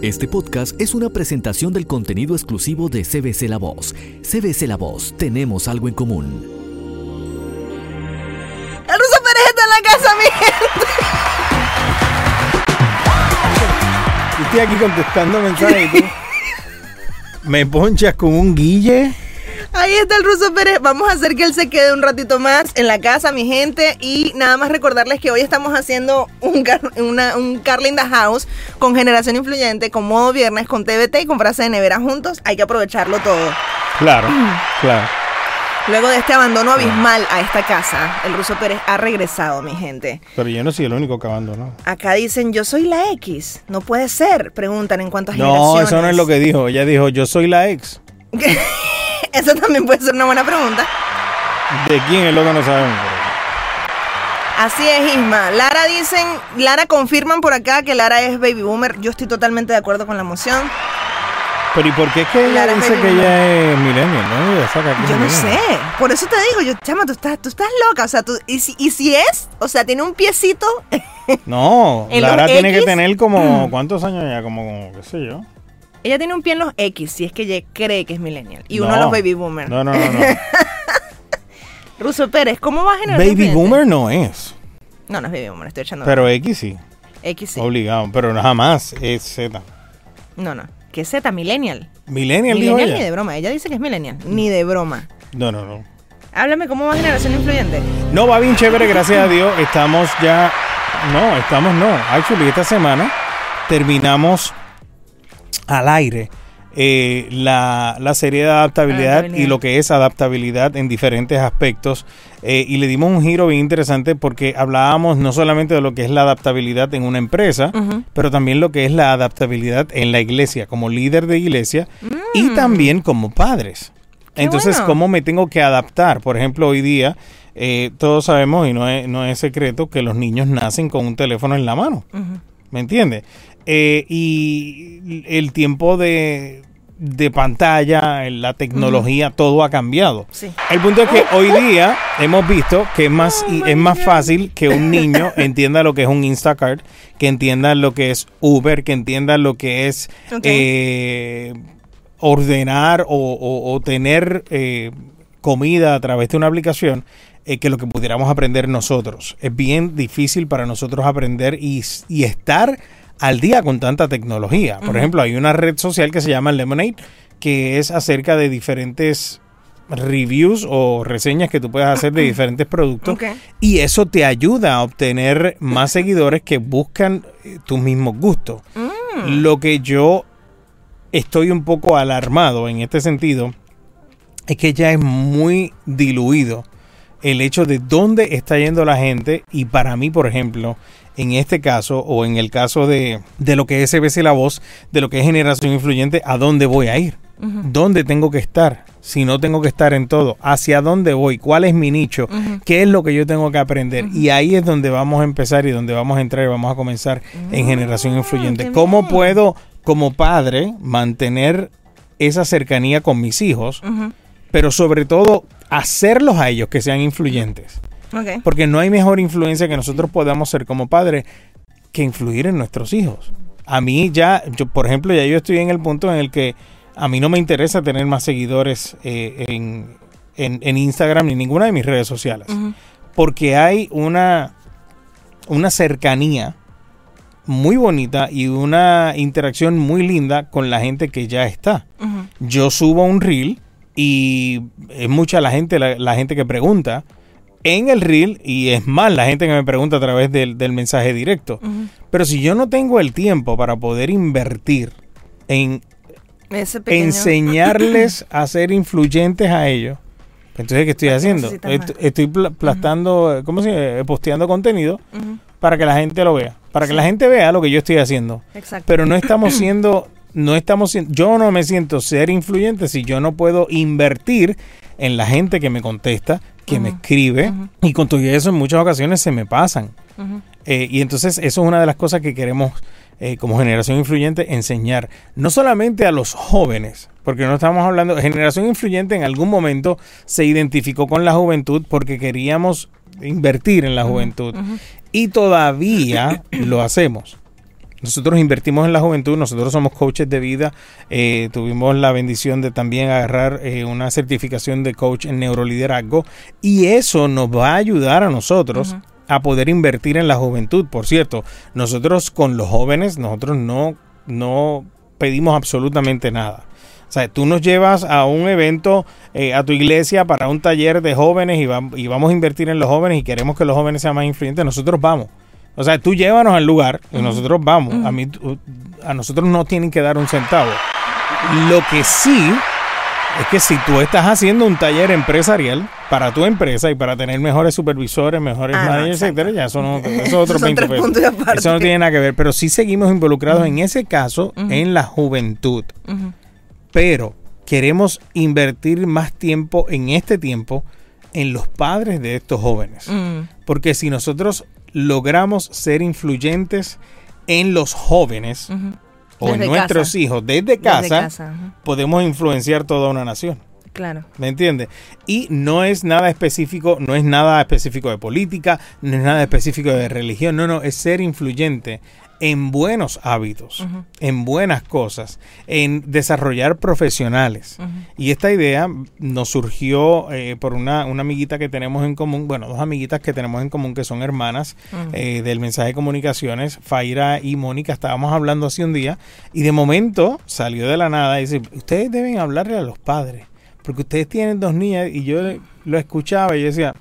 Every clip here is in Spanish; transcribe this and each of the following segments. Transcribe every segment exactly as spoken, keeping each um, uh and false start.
Este podcast es una presentación del contenido exclusivo de C B C La Voz. C B C La Voz, tenemos algo en común. El Ruso Pérez está en la casa, mi gente. Yo estoy aquí contestando mensajes y tú me ponchas con un guille. Ahí está el Ruso Pérez. Vamos a hacer que él se quede un ratito más en la casa, mi gente. Y nada más recordarles que hoy estamos haciendo un, car una, un Carla in the House con Generación Influyente, con modo viernes, con T V T y con frase de nevera juntos. Hay que aprovecharlo todo. Claro, claro. Luego de este abandono abismal a esta casa, el Ruso Pérez ha regresado, mi gente. Pero yo no soy el único que abandonó. Acá dicen, yo soy la X. No puede ser, preguntan en cuántas no, generaciones. No, eso no es lo que dijo. Ella dijo, yo soy la ex. Eso también puede ser una buena pregunta. ¿De quién es lo que no sabemos? Así es, Isma. Lara dicen, Lara confirman por acá que Lara es baby boomer. Yo estoy totalmente de acuerdo con la moción. Pero ¿y por qué es que ella Lara dice que ella es millennial, no? Ella saca que yo es no millennial. sé. Por eso te digo, yo, chama, tú estás, tú estás loca. O sea, tú, y, si, y si es, o sea, tiene un piecito. No, ¿En Lara los tiene X? que tener como, ¿cuántos años ya? Como, como, qué sé yo. Ella tiene un pie en los X, si es que ella cree que es millennial. Y No. uno de los baby boomers. No, no, no, no. Ruso Pérez, ¿cómo va a generar? Baby boomer no es. No, no es baby boomer, estoy echando. Pero X sí. X sí. Obligado. Pero jamás es Z. No, no. ¿Qué Z? Millennial. Millennial, dijo Millennial ella. ni de broma. Ella dice que es millennial. Ni de broma. No, no, no. Háblame, ¿cómo va Generación Influyente? No, va bien chévere, gracias a Dios. Estamos ya... No, estamos no. Actually, esta semana terminamos al aire eh, la, la serie de adaptabilidad, adaptabilidad y lo que es adaptabilidad en diferentes aspectos. Eh, y le dimos un giro bien interesante porque hablábamos no solamente de lo que es la adaptabilidad en una empresa, Uh-huh. pero también lo que es la adaptabilidad en la iglesia, como líder de iglesia Mm. y también como padres. Qué Entonces, bueno. ¿cómo me tengo que adaptar? Por ejemplo, hoy día eh, todos sabemos, y no es, no es secreto, que los niños nacen con un teléfono en la mano. Uh-huh. ¿Me entiendes? Eh, y el tiempo de, de pantalla, la tecnología, uh-huh. todo ha cambiado. Sí. El punto es que hoy día hemos visto que es más, Oh, y es más fácil que un niño entienda lo que es un Instacart, que entienda lo que es Uber, que entienda lo que es Ok. eh, ordenar o, o, o tener eh, comida a través de una aplicación, eh, que lo que pudiéramos aprender nosotros. Es bien difícil para nosotros aprender y, y estar al día con tanta tecnología. Por Uh-huh. ejemplo, hay una red social que se llama Lemonade, que es acerca de diferentes reviews o reseñas que tú puedes hacer de diferentes productos. Okay. Y eso te ayuda a obtener más seguidores que buscan eh, tus mismos gustos. Mm. Lo que yo estoy un poco alarmado en este sentido es que ya es muy diluido el hecho de dónde está yendo la gente. Y para mí, por ejemplo, en este caso o en el caso de, de lo que es C B C La Voz, de lo que es Generación Influyente, ¿a dónde voy a ir? Uh-huh. ¿Dónde tengo que estar? Si no tengo que estar en todo, ¿hacia dónde voy? ¿Cuál es mi nicho? Uh-huh. ¿Qué es lo que yo tengo que aprender? Uh-huh. Y ahí es donde vamos a empezar y donde vamos a entrar y vamos a comenzar uh-huh. en Generación Influyente. qué ¿Cómo bien. puedo, como padre, mantener esa cercanía con mis hijos, Uh-huh. pero sobre todo hacerlos a ellos que sean influyentes? Okay. Porque no hay mejor influencia que nosotros podamos ser como padres que influir en nuestros hijos. A mí ya, yo por ejemplo, ya yo estoy en el punto en el que a mí no me interesa tener más seguidores eh, en, en, en Instagram ni ninguna de mis redes sociales. Uh-huh. Porque hay una, una cercanía muy bonita y una interacción muy linda con la gente que ya está. Uh-huh. Yo subo un reel y es mucha la gente, la, la gente que pregunta en el reel, y es más la gente que me pregunta a través del, del mensaje directo. Uh-huh. Pero si yo no tengo el tiempo para poder invertir en Ese pequeño... enseñarles a ser influyentes a ellos, entonces ¿qué estoy ¿Para qué haciendo? necesitas Est- más? Estoy pla- plastando, ¿cómo se llama? Posteando contenido Uh-huh. para que la gente lo vea, para que Sí. la gente vea lo que yo estoy haciendo. Exacto. Pero no estamos siendo, no estamos siendo, yo no me siento ser influyente si yo no puedo invertir en la gente que me contesta, que Uh-huh. me escribe, Uh-huh. y con todo eso en muchas ocasiones se me pasan. Uh-huh. Eh, y entonces eso es una de las cosas que queremos eh, como Generación Influyente enseñar, no solamente a los jóvenes, porque no estamos hablando, Generación Influyente en algún momento se identificó con la juventud porque queríamos invertir en la juventud, Uh-huh. y todavía lo hacemos. Nosotros invertimos en la juventud, nosotros somos coaches de vida, eh, tuvimos la bendición de también agarrar eh, una certificación de coach en neuroliderazgo y eso nos va a ayudar a nosotros uh-huh. a poder invertir en la juventud. Por cierto, nosotros con los jóvenes, nosotros no, no pedimos absolutamente nada. O sea, tú nos llevas a un evento, eh, a tu iglesia para un taller de jóvenes y, va, y vamos a invertir en los jóvenes y queremos que los jóvenes sean más influyentes, nosotros vamos. O sea, tú llévanos al lugar y uh-huh. nosotros vamos. Uh-huh. A mí, a nosotros no tienen que dar un centavo. Lo que sí es que si tú estás haciendo un taller empresarial para tu empresa y para tener mejores supervisores, mejores ah, managers, no, etcétera, ya eso no, eso es otro veinte pesos. Eso no tiene nada que ver. Pero sí seguimos involucrados uh-huh. en ese caso uh-huh. en la juventud. Uh-huh. Pero queremos invertir más tiempo en este tiempo en los padres de estos jóvenes. Uh-huh. Porque si nosotros logramos ser influyentes en los jóvenes uh-huh. o desde en nuestros casa. hijos desde casa, desde casa uh-huh. podemos influenciar toda una nación. Claro. ¿Me entiendes? Y no es nada específico, no es nada específico de política, no es nada específico de religión, no, no, es ser influyente en buenos hábitos, uh-huh. en buenas cosas, en desarrollar profesionales. Uh-huh. Y esta idea nos surgió eh, por una, una amiguita que tenemos en común, bueno, dos amiguitas que tenemos en común que son hermanas uh-huh. eh, del Mensaje de Comunicaciones, Faira y Mónica. Estábamos hablando así un día y de momento salió de la nada y dice, ustedes deben hablarle a los padres, porque ustedes tienen dos niñas. Y yo lo escuchaba y yo decía,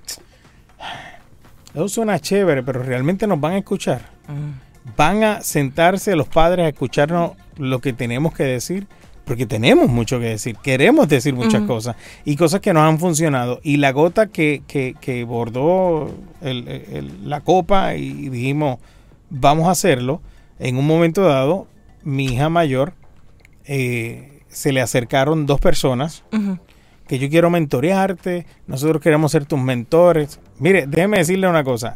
eso suena chévere, pero realmente nos van a escuchar. Uh-huh. Van a sentarse los padres a escucharnos lo que tenemos que decir, porque tenemos mucho que decir, queremos decir muchas uh-huh. cosas y cosas que nos han funcionado. Y la gota que, que, que bordó el, el, la copa y dijimos, vamos a hacerlo, en un momento dado, mi hija mayor, eh, se le acercaron dos personas uh-huh. que yo quiero mentorearte, nosotros queremos ser tus mentores. Mire, déjeme decirle una cosa.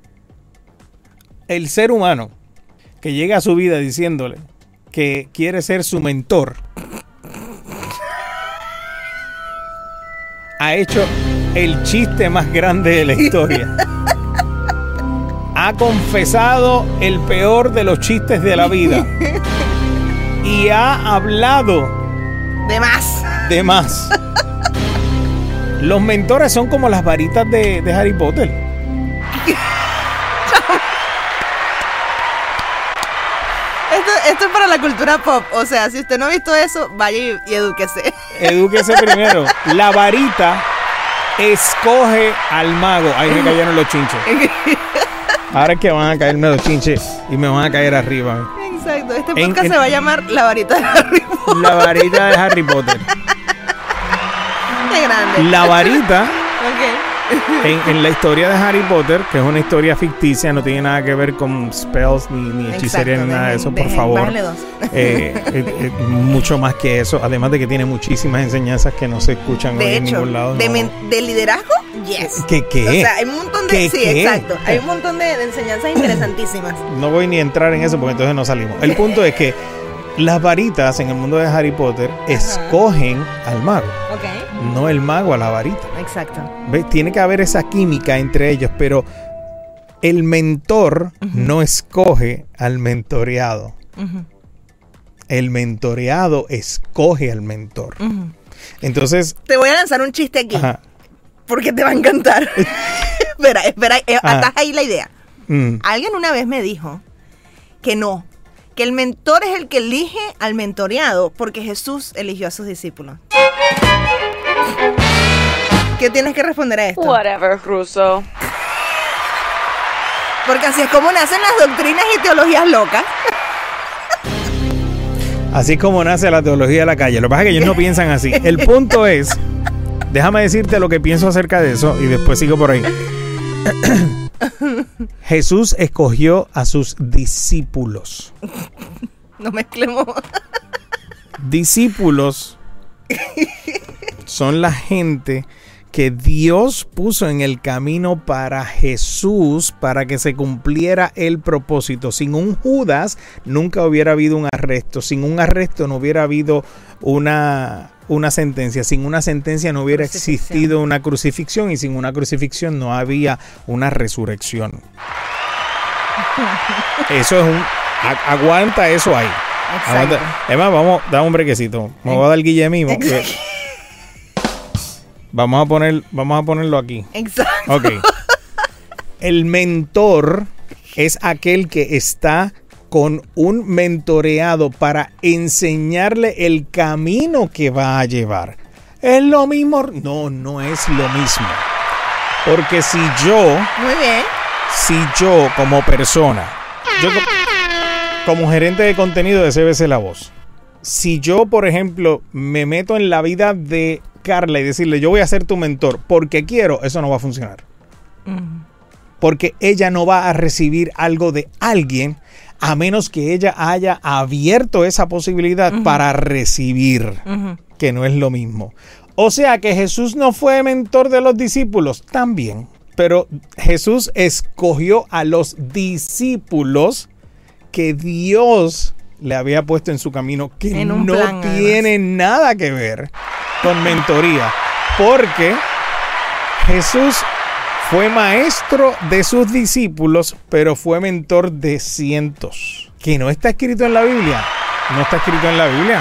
El ser humano que llega a su vida diciéndole que quiere ser su mentor ha hecho el chiste más grande de la historia. Ha confesado el peor de los chistes de la vida y ha hablado de más. De más. Los mentores son como las varitas de, de Harry Potter. Esto, esto es para la cultura pop. O sea, si usted no ha visto eso, vaya y, y edúquese. Edúquese primero. La varita escoge al mago. Ahí me cayeron los chinches. Ahora es que van a caerme los chinches y me van a caer arriba. Exacto. Este podcast en, en, se va a llamar La varita de Harry Potter. La varita de Harry Potter. Qué grande. La varita. Ok. En, en la historia de Harry Potter, que es una historia ficticia, no tiene nada que ver con spells ni, ni hechicería. Exacto, ni nada de eso, por favor. Eh, eh, eh, mucho más que eso, además de que tiene muchísimas enseñanzas que no se escuchan de en hecho, ningún lado. De, no. men- de liderazgo, yes. ¿Qué qué? O sea, hay un montón de ¿Qué, sí, qué? exacto. Hay un montón de, de enseñanzas interesantísimas. No voy ni a entrar en eso porque entonces no salimos. El punto es que las varitas en el mundo de Harry Potter Ajá. escogen al mago. Okay. No el mago a la varita. Exacto. ¿Ves? Tiene que haber esa química entre ellos, pero el mentor uh-huh. no escoge al mentoreado. Uh-huh. El mentoreado escoge al mentor. Uh-huh. Entonces... Te voy a lanzar un chiste aquí. Ajá. Porque te va a encantar. espera, espera, eh, atas ahí la idea. Mm. Alguien una vez me dijo que no, que el mentor es el que elige al mentoreado, porque Jesús eligió a sus discípulos. ¿Qué tienes que responder a esto? Whatever, Russo. Porque así es como nacen las doctrinas y teologías locas. Así es como nace la teología de la calle. Lo que pasa es que ellos no piensan así. El punto es, déjame decirte lo que pienso acerca de eso y después sigo por ahí. Jesús escogió a sus discípulos. No mezclemos. Discípulos son la gente que Dios puso en el camino para Jesús, para que se cumpliera el propósito. Sin un Judas nunca hubiera habido un arresto. Sin un arresto no hubiera habido una, una sentencia. Sin una sentencia no hubiera existido una crucifixión. Y sin una crucifixión no había una resurrección. Eso es un, A- aguanta eso ahí. Aguanta. Además, vamos, da un brequecito. Me voy a dar Guillemimo. Vamos a poner, vamos a ponerlo aquí. Exacto. Ok. El mentor es aquel que está con un mentoreado para enseñarle el camino que va a llevar. ¿Es lo mismo? No, no es lo mismo. Porque si yo... Muy bien. Si yo como persona, yo co- como gerente de contenido de C B C La Voz, si yo, por ejemplo, me meto en la vida de Carla y decirle, yo voy a ser tu mentor porque quiero, eso no va a funcionar. Uh-huh. Porque ella no va a recibir algo de alguien a menos que ella haya abierto esa posibilidad uh-huh. para recibir, uh-huh. que no es lo mismo. O sea que Jesús no fue mentor de los discípulos, también. Pero Jesús escogió a los discípulos que Dios le había puesto en su camino, que no plan, tiene además. nada que ver con mentoría. Porque Jesús fue maestro de sus discípulos, pero fue mentor de cientos. Que no está escrito en la Biblia. No está escrito en la Biblia.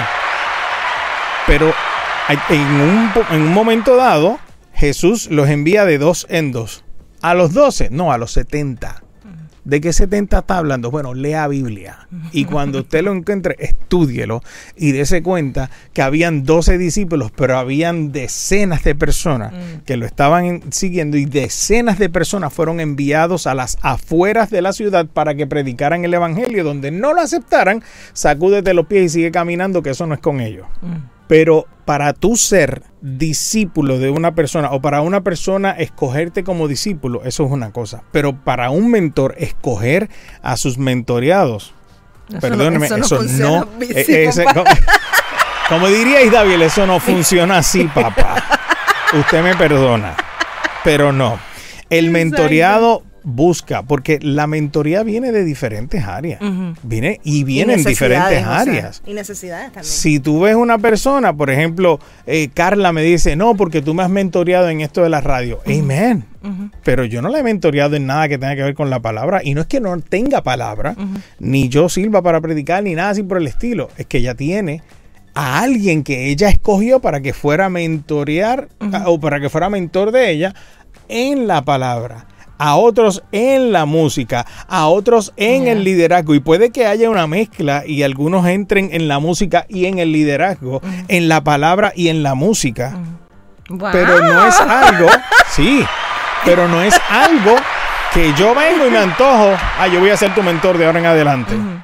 Pero en un, en un momento dado, Jesús los envía de dos en dos. ¿A los doce? No, a los setenta. ¿De qué setenta está hablando? Bueno, lea Biblia. Y cuando usted lo encuentre, estúdielo y dése cuenta que habían doce discípulos, pero habían decenas de personas que lo estaban siguiendo y decenas de personas fueron enviados a las afueras de la ciudad para que predicaran el evangelio. Donde no lo aceptaran, sacúdete los pies y sigue caminando, que eso no es con ellos. Pero para tú ser discípulo de una persona o para una persona escogerte como discípulo, eso es una cosa. Pero para un mentor escoger a sus mentoreados, eso perdóneme, no, eso no... Eso no eh, ese, como, como diría Isdaviel, eso no funciona así, papá. Usted me perdona, pero no. El mentoreado busca, porque la mentoría viene de diferentes áreas. Uh-huh. Viene y viene en diferentes áreas. O sea, y necesidades también. Si tú ves una persona, por ejemplo, eh, Carla me dice, no, porque tú me has mentoreado en esto de la radio. Uh-huh. Amen. Uh-huh. Pero yo no la he mentoreado en nada que tenga que ver con la palabra. Y no es que no tenga palabra, uh-huh. ni yo sirva para predicar, ni nada así por el estilo. Es que ella tiene a alguien que ella escogió para que fuera a mentorear, uh-huh. o para que fuera mentor de ella en la palabra. A otros en la música, a otros en yeah. el liderazgo. Y puede que haya una mezcla y algunos entren en la música y en el liderazgo, mm. en la palabra y en la música. Mm. Wow. Pero no es algo, sí, pero no es algo que yo vengo y me antojo, ah, yo voy a ser tu mentor de ahora en adelante. Mm.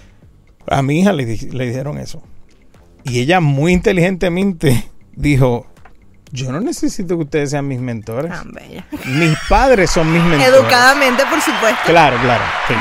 A mi hija le, le dijeron eso. Y ella muy inteligentemente dijo, yo no necesito que ustedes sean mis mentores. Ah, bella. Mis padres son mis mentores. Educadamente, por supuesto. Claro, claro. Sí.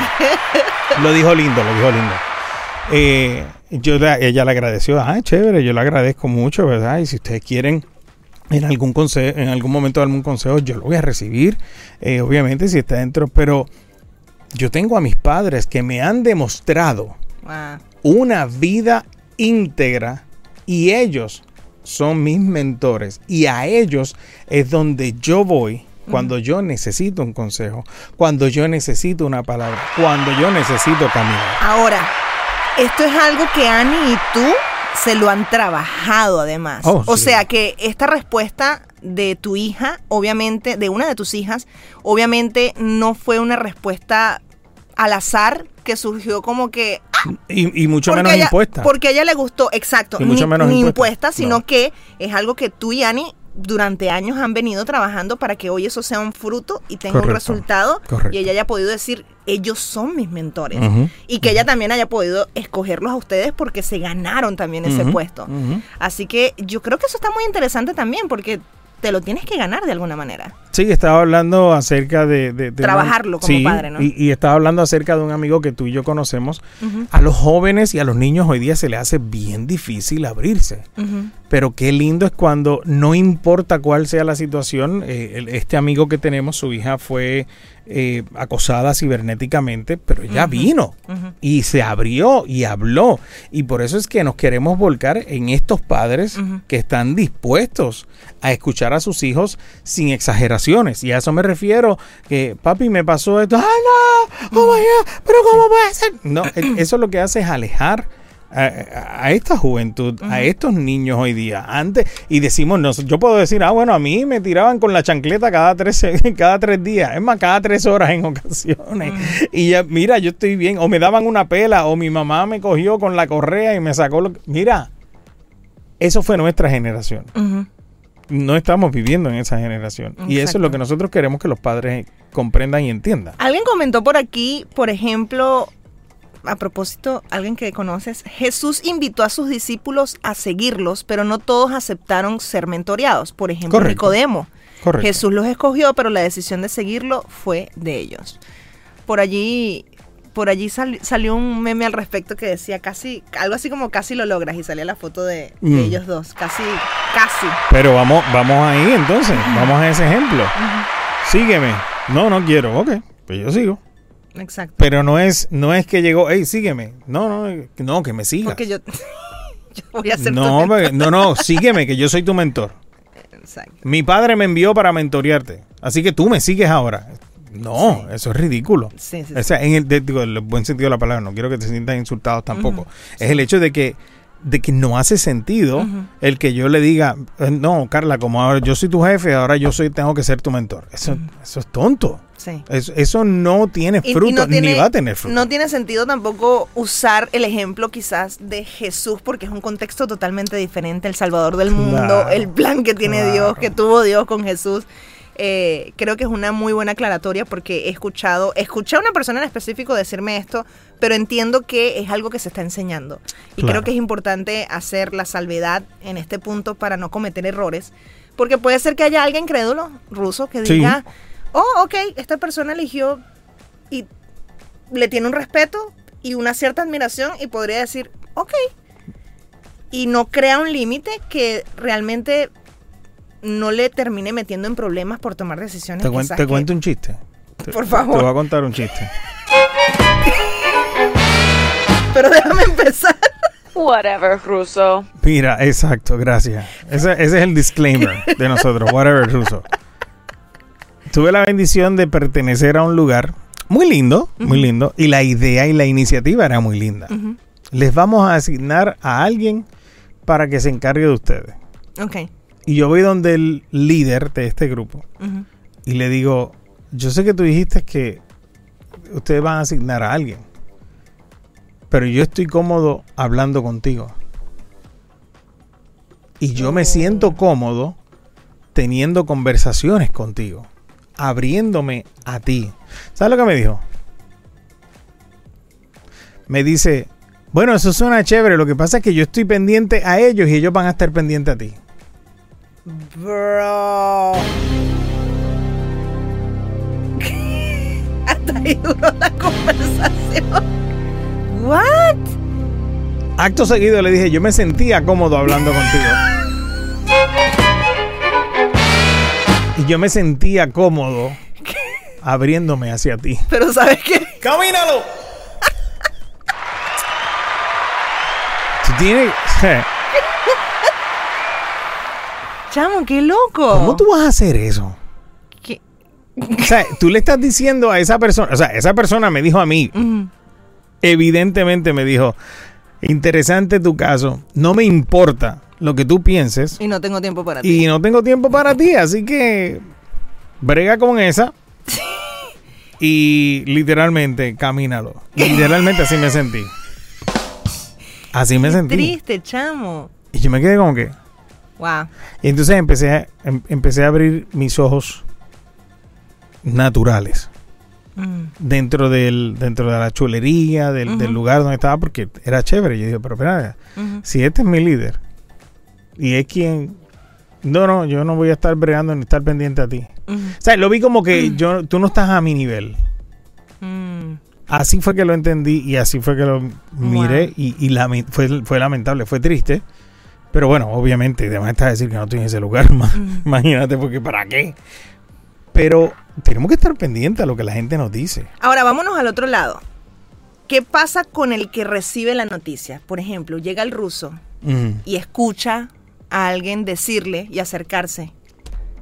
Lo dijo lindo, lo dijo lindo. Eh, yo, ella le agradeció. Ah, chévere, yo le agradezco mucho, ¿verdad? Y si ustedes quieren en algún consejo, en algún momento algún consejo, yo lo voy a recibir. Eh, obviamente, si está dentro. Pero yo tengo a mis padres que me han demostrado wow. una vida íntegra y ellos son mis mentores y a ellos es donde yo voy cuando uh-huh. yo necesito un consejo, cuando yo necesito una palabra, cuando yo necesito caminar. Ahora, esto es algo que Ani y tú se lo han trabajado además. Oh, o sí. sea que esta respuesta de tu hija, obviamente, de una de tus hijas, obviamente no fue una respuesta al azar que surgió como que... ¡ah! Y, y mucho menos ella, impuesta. Porque a ella le gustó, exacto, y mucho ni, menos ni impuesta, impuesta, sino no. que es algo que tú y Ani durante años han venido trabajando para que hoy eso sea un fruto y tenga Correcto. un resultado. Correcto. Y ella haya podido decir, ellos son mis mentores. Uh-huh. Y que uh-huh. ella también haya podido escogerlos a ustedes porque se ganaron también ese uh-huh. puesto. Uh-huh. Así que yo creo que eso está muy interesante también porque te lo tienes que ganar de alguna manera. Sí, estaba hablando acerca de... de, de Trabajarlo como sí, padre, ¿no? Y, y estaba hablando acerca de un amigo que tú y yo conocemos. Uh-huh. A los jóvenes y a los niños hoy día se les hace bien difícil abrirse. Uh-huh. Pero qué lindo es cuando no importa cuál sea la situación. Eh, el, este amigo que tenemos, su hija fue eh, acosada cibernéticamente, pero ella uh-huh. vino uh-huh. y se abrió y habló. Y por eso es que nos queremos volcar en estos padres uh-huh. que están dispuestos a escuchar a sus hijos sin exageración. situaciones. Y a eso me refiero, que papi me pasó esto. ¡Ah, no! ¡Oh, my God! ¿Pero cómo puede ser? No, eso lo que hace es alejar a, a, a esta juventud, uh-huh. a estos niños hoy día. Antes, y decimos, no, yo puedo decir, ah, bueno, a mí me tiraban con la chancleta cada tres, cada tres días. Es más, cada tres horas en ocasiones. Uh-huh. Y ya, mira, yo estoy bien. O me daban una pela, o mi mamá me cogió con la correa y me sacó lo que... Mira, eso fue nuestra generación. Uh-huh. No estamos viviendo en esa generación. Exacto. Y eso es lo que nosotros queremos que los padres comprendan y entiendan. Alguien comentó por aquí, por ejemplo, a propósito, alguien que conoces, Jesús invitó a sus discípulos a seguirlos, pero no todos aceptaron ser mentoreados. Por ejemplo, Correcto. Nicodemo. Correcto. Jesús los escogió, pero la decisión de seguirlo fue de ellos. Por allí... Por allí sal, salió un meme al respecto que decía casi, algo así como casi lo logras, y salía la foto de, de mm. ellos dos, casi, casi. Pero vamos, vamos ahí entonces, uh-huh. vamos a ese ejemplo. Uh-huh. Sígueme. No, no quiero, ok, pues yo sigo. Exacto. Pero no es, no es que llegó, hey, sígueme. No, no, no, que me sigas. Porque yo, yo voy a ser no, tu mentor. No, no, sígueme, que yo soy tu mentor. Exacto. Mi padre me envió para mentorearte, así que tú me sigues ahora. No, sí. Eso es ridículo. Sí, sí, sí. O sea, en el, de, digo, el buen sentido de la palabra, no quiero que te sientas insultados tampoco. Uh-huh. Es sí. el hecho de que de que no hace sentido uh-huh. el que yo le diga, no, Carla, como ahora yo soy tu jefe, ahora yo soy tengo que ser tu mentor. Eso, uh-huh. eso es tonto. Sí. Eso, eso no tiene fruto, y, y no tiene, ni va a tener fruto. No tiene sentido tampoco usar el ejemplo quizás de Jesús, porque es un contexto totalmente diferente, el Salvador del mundo, claro, el plan que tiene claro. Dios, que tuvo Dios con Jesús. Eh, creo que es una muy buena aclaratoria, porque he escuchado, escuché a una persona en específico decirme esto, pero entiendo que es algo que se está enseñando. Y claro. creo que es importante hacer la salvedad en este punto para no cometer errores, porque puede ser que haya alguien crédulo, ruso, que diga, sí. oh, ok, esta persona eligió y le tiene un respeto y una cierta admiración y podría decir, ok, y no crea un límite que realmente no le termine metiendo en problemas por tomar decisiones. Te, cuen- te que... cuento un chiste. Por favor. Te voy a contar un chiste. Pero déjame empezar. Whatever, Russo. Mira, exacto, gracias. Ese, ese es el disclaimer de nosotros. Whatever, Russo. Tuve la bendición de pertenecer a un lugar muy lindo, uh-huh. muy lindo, y la idea y la iniciativa era muy linda. Uh-huh. Les vamos a asignar a alguien para que se encargue de ustedes. Ok. Y yo voy donde el líder de este grupo uh-huh. y le digo, yo sé que tú dijiste que ustedes van a asignar a alguien, pero yo estoy cómodo hablando contigo. Y yo oh. me siento cómodo teniendo conversaciones contigo, abriéndome a ti. ¿Sabes lo que me dijo? Me dice, bueno, eso suena chévere, lo que pasa es que yo estoy pendiente a ellos y ellos van a estar pendientes a ti. Bro. Hasta ahí duró la conversación. What? Acto seguido le dije, yo me sentía cómodo hablando contigo. Y yo me sentía cómodo ¿Qué? abriéndome hacia ti. Pero ¿sabes qué? ¡Camínalo! Tú tienes... Chamo, qué loco. ¿Cómo tú vas a hacer eso? ¿Qué? O sea, tú le estás diciendo a esa persona, o sea, esa persona me dijo a mí, uh-huh. evidentemente me dijo, interesante tu caso, no me importa lo que tú pienses. Y no tengo tiempo para ti. Y no tengo tiempo para ti, así que brega con esa. Y literalmente, camínalo. Literalmente así me sentí. Así me qué sentí. Triste, chamo. Y yo me quedé como que... Wow. Y entonces empecé a, em, empecé a abrir mis ojos naturales mm. dentro del dentro de la chulería del, uh-huh. del lugar donde estaba, porque era chévere. Yo dije, pero espera, uh-huh. si este es mi líder y es quien, no, no, yo no voy a estar bregando ni estar pendiente a ti. Uh-huh. O sea, lo vi como que uh-huh. yo, tú no estás a mi nivel. Uh-huh. Así fue que lo entendí y así fue que lo miré. Wow. y, y lament- fue, fue lamentable, fue triste. Pero bueno, obviamente, además está decir que no estoy en ese lugar, uh-huh. imagínate, porque ¿para qué? Pero tenemos que estar pendientes a lo que la gente nos dice. Ahora, vámonos al otro lado. ¿Qué pasa con el que recibe la noticia? Por ejemplo, llega el ruso uh-huh. y escucha a alguien decirle y acercarse,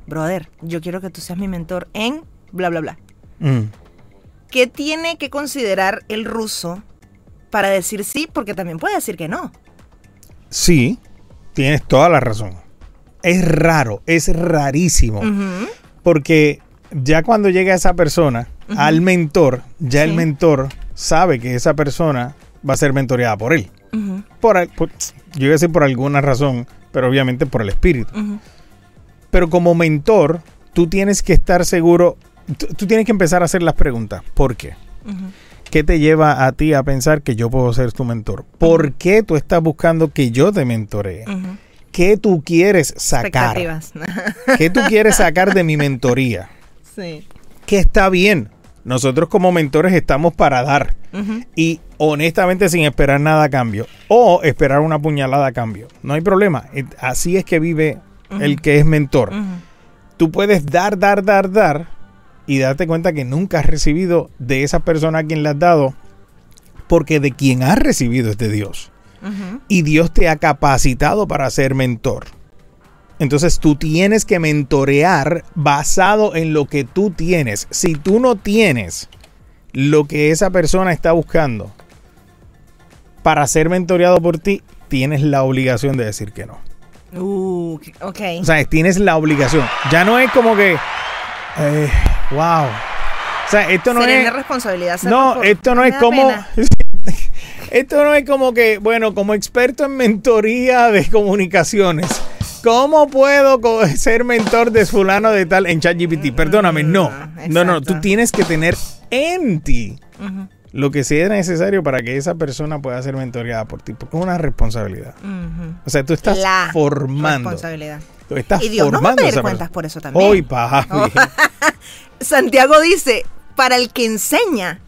brother, yo quiero que tú seas mi mentor en bla, bla, bla. Mm. ¿Qué tiene que considerar el ruso para decir sí? Porque también puede decir que no. Sí, tienes toda la razón. Es raro, es rarísimo. Uh-huh. Porque ya cuando llega esa persona uh-huh. al mentor, ya sí. el mentor sabe que esa persona va a ser mentoreada por él. Uh-huh. Por, por, yo iba a decir por alguna razón, pero obviamente por el espíritu. Uh-huh. Pero como mentor, tú tienes que estar seguro, tú, tú tienes que empezar a hacer las preguntas. ¿Por qué? Uh-huh. ¿Qué te lleva a ti a pensar que yo puedo ser tu mentor? ¿Por uh-huh. qué tú estás buscando que yo te mentoree? Uh-huh. ¿Qué tú quieres sacar? ¿Qué tú quieres sacar de mi mentoría? Sí. Que está bien. Nosotros como mentores estamos para dar. Uh-huh. Y honestamente sin esperar nada a cambio. O esperar una puñalada a cambio. No hay problema. Así es que vive uh-huh. el que es mentor. Uh-huh. Tú puedes dar, dar, dar, dar. Y darte cuenta que nunca has recibido de esa persona a quien le has dado. Porque de quien has recibido es de Dios. Uh-huh. Y Dios te ha capacitado para ser mentor. Entonces tú tienes que mentorear basado en lo que tú tienes. Si tú no tienes lo que esa persona está buscando para ser mentoreado por ti, tienes la obligación de decir que no. Uh, ok. O sea, tienes la obligación. Ya no es como que eh, wow. O sea, esto no Sería es una responsabilidad. No, por, esto no es como pena. Esto no es como que, bueno, como experto en mentoría de comunicaciones, ¿cómo puedo ser mentor de fulano de tal en ChatGPT? Perdóname, no. Exacto. No, no, tú tienes que tener en ti uh-huh. lo que sea necesario para que esa persona pueda ser mentoreada por ti, porque es una responsabilidad. Uh-huh. O sea, tú estás La formando. Responsabilidad. Tú estás y Dios formando nos va a pedir esa cuentas persona. por eso también. Hoy, papi. Oh. Santiago dice, para el que enseña.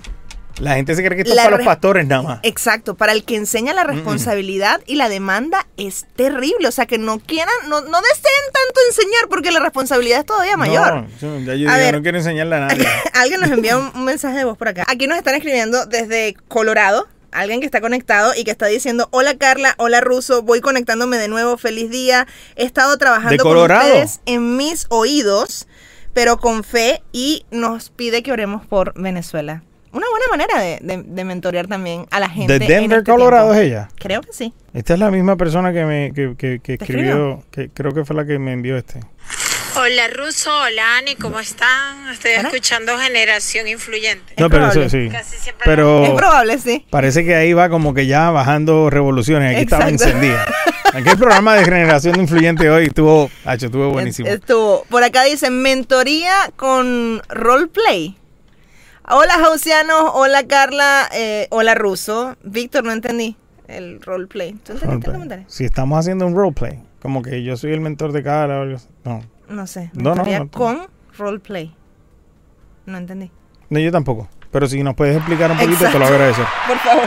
La gente se cree que esto es La para re- los pastores nada más. Exacto, para el que enseña la responsabilidad mm. y la demanda es terrible. O sea, que no quieran, no, no deseen tanto enseñar porque la responsabilidad es todavía mayor. No, ya yo A digo, ver, no quiero enseñarle a nadie. Alguien nos envía un, un mensaje de voz por acá. Aquí nos están escribiendo desde Colorado. Alguien que está conectado y que está diciendo, hola Carla, hola Ruso, voy conectándome de nuevo, feliz día. He estado trabajando con ustedes en mis oídos, pero con fe, y nos pide que oremos por Venezuela. Una buena manera de, de, de mentorear también a la gente. ¿De Denver, en este Colorado tiempo. es ella? Creo que sí. Esta es la misma persona que me que, que, que escribió, escribió? que creo que fue la que me envió este. Hola Ruso, hola Ani, ¿cómo están? Estoy ¿Hola? escuchando Generación Influyente. No, Es pero probable. eso sí. Casi siempre Pero Es probable, sí. parece que ahí va como que ya bajando revoluciones. Aquí estaba Exacto. encendida. Aquí el programa de Generación Influyente hoy estuvo, hacho, estuvo buenísimo. Estuvo. Por acá dice, mentoría con roleplay. Hola Jausianos, hola Carla, eh, hola Ruso. Víctor, no entendí el roleplay. ¿Tú entendiste Roleplay. el comentario? Si estamos haciendo un roleplay, como que yo soy el mentor de Carla. o algo así. No, No sé. No, no, Mentoría no. con roleplay. No entendí. no, yo tampoco. Pero si nos puedes explicar un poquito, Exacto. te lo agradecer. Por favor.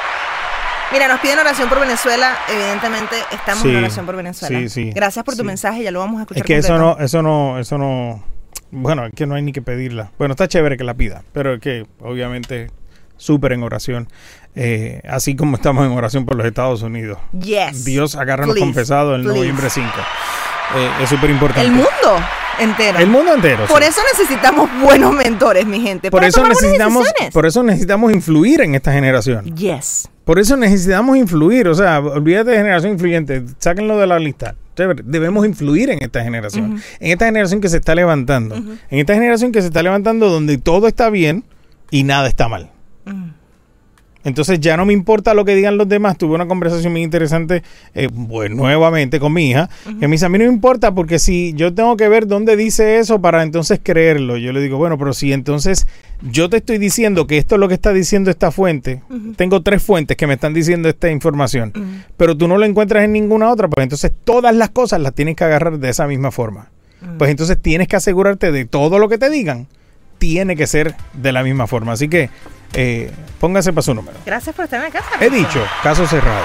Mira, nos piden oración por Venezuela. Evidentemente estamos Sí, en oración por Venezuela. sí, sí, Gracias por tu sí. mensaje, ya lo vamos a escuchar Es que eso completo. no, eso no, eso no, bueno, es que no hay ni que pedirla. Bueno, está chévere que la pida, pero es que obviamente súper en oración, eh, así como estamos en oración por los Estados Unidos. Yes. Dios agárranos Please, confesado el please. noviembre cinco. Eh, es súper importante. El mundo entero. El mundo entero. Por sí. eso necesitamos buenos mentores, mi gente. Por para eso tomar buenas necesitamos, decisiones. por eso necesitamos influir en esta generación. Yes. Por eso necesitamos influir, o sea, olvídate de generación influyente, sáquenlo de la lista. Chévere, debemos influir en esta generación, Uh-huh. en esta generación que se está levantando, Uh-huh. en esta generación que se está levantando donde todo está bien y nada está mal. Mm. Entonces ya no me importa lo que digan los demás. Tuve una conversación muy interesante, eh, pues nuevamente con mi hija, Uh-huh. que me dice, a mí no me importa porque si yo tengo que ver dónde dice eso para entonces creerlo. Yo le digo, bueno, pero si entonces yo te estoy diciendo que esto es lo que está diciendo esta fuente, Uh-huh. tengo tres fuentes que me están diciendo esta información, Uh-huh. pero tú no lo encuentras en ninguna otra, pues entonces todas las cosas las tienes que agarrar de esa misma forma. Uh-huh. Pues entonces tienes que asegurarte de todo lo que te digan, tiene que ser de la misma forma. Así que eh, póngase para su número. Gracias por estar en la casa. He dicho, caso cerrado.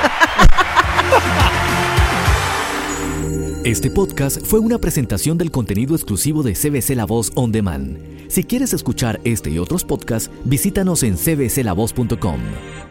Este podcast fue una presentación del contenido exclusivo de C B C La Voz On Demand. Si quieres escuchar este y otros podcasts, visítanos en c b c la voz punto com.